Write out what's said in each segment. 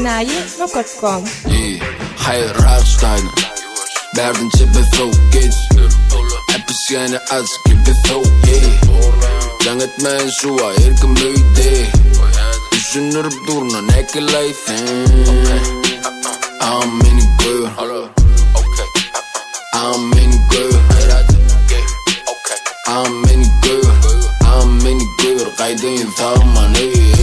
enayi.com. Hayır Rammstein Berden çipe soğuk geç Hepsi yani az gibi soğuk Can etmeyin şuva erken büyüdü Düşünürüp duruna ne kılaysın Ağam beni gör Ağam beni gör Ağam beni gör Ağam beni gör Kaydın sağman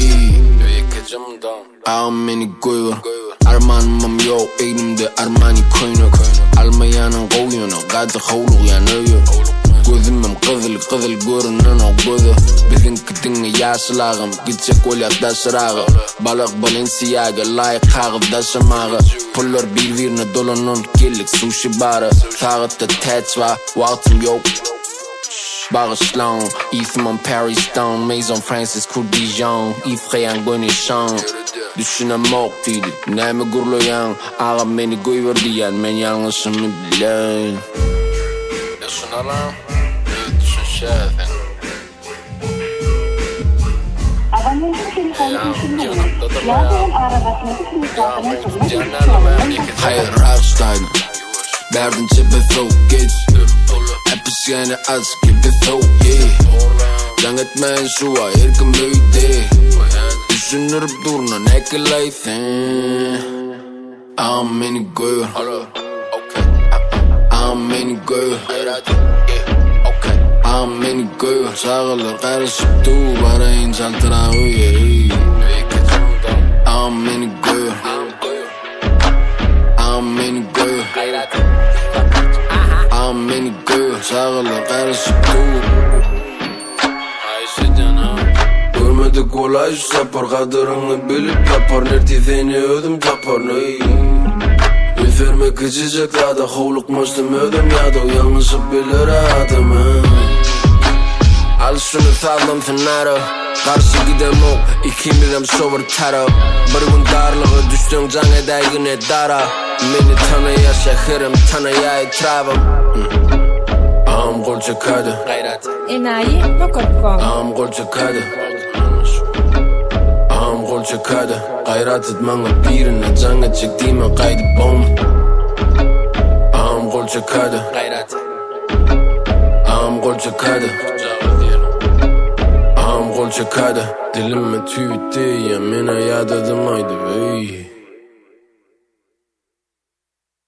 Ağam beni gör Armanım yok elimde Armani koynuk Almayanın koyunu Gadı havluk yanıyor Gözümüm kızıl görünen o gözü Bizimki dinle yaşlağım Gidecek olyakta sırağı Balık Balenciaga layık kağıp daşımağı Pullar birbirine dolanın Gellik sushi barı Sağıtta tats var Vaktim yok Bağışlan İsmim Paris Stone Maison Francis Kurdijan İfreyen Gönüşan Düşünem ok dedi Neymi gurlayan Ağam beni koyver diyen Men yanlışımı bilen Yaşına lan Düşün şefin Hayır Rammstein Berden çipe soğuk geç Hepsi yani az gibi soğuk Can etmeyin şuva erken büyüdü Düşünürüp duruna ne kılaysın Ağam beni gör Ağam beni gör Ağam beni gör Sağılır karışıp dur Arayın çaltırağı Ağam beni gör Ağam beni gör Ağam beni gör Sağılır karışıp dur Görmedik olay şu sapar Kadırını bilip yapar Nertifeni ödüm tapar Üfermek içecek daha da Hovluk maçtım ödüm ya da Yanlışı bilir adamı Al şunu sağlam fenara Karşı gidem o İkimirim sover taraf Bir gün darlığı düştüm can edeygi ne dara Beni tanıya şehirim tanıya etrafım Ağam kol çekadi enayi.com. Ağam kol çekadi Ağam kol çekadi Gayrat etmanga birine canga çektiğime kaydı bom Ağam kol çekadi Ağam kol çekadi Ağam kol çekadi Dilime tüyüttü yemine yadadım haydi